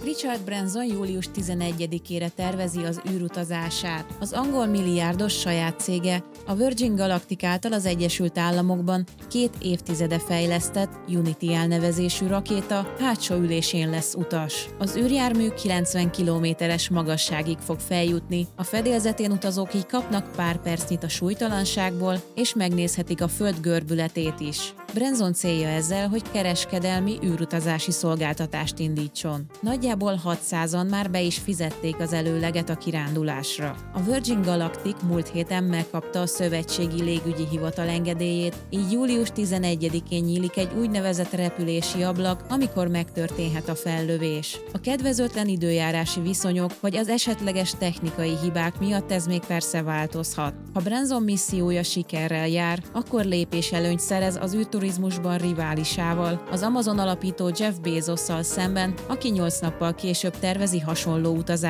Richard Branson július 11-ére tervezi az űrutazását. Az angol milliárdos saját cége, a Virgin Galactic által az Egyesült Államokban 2 évtizede fejlesztett Unity elnevezésű rakéta hátsó ülésén lesz utas. Az űrjármű 90 kilométeres magasságig fog feljutni, a fedélzetén utazók így kapnak pár percnyit a súlytalanságból, és megnézhetik a Föld görbületét is. Branson célja ezzel, hogy kereskedelmi űrutazási szolgáltatást indítson. Nagyjából 600-an már be is fizették az előleget a kirándulásra. A Virgin Galactic múlt héten megkapta a Szövetségi Légügyi Hivatal engedélyét, így július 11-én nyílik egy úgynevezett repülési ablak, amikor megtörténhet a fellövés. A kedvezőtlen időjárási viszonyok vagy az esetleges technikai hibák miatt ez még persze változhat. Ha Branson missziója sikerrel jár, akkor lépéselőnyt szerez az űrturizmusban riválisával, az Amazon alapító Jeff Bezosszal szemben, aki 8 nappal később tervezi hasonló utazást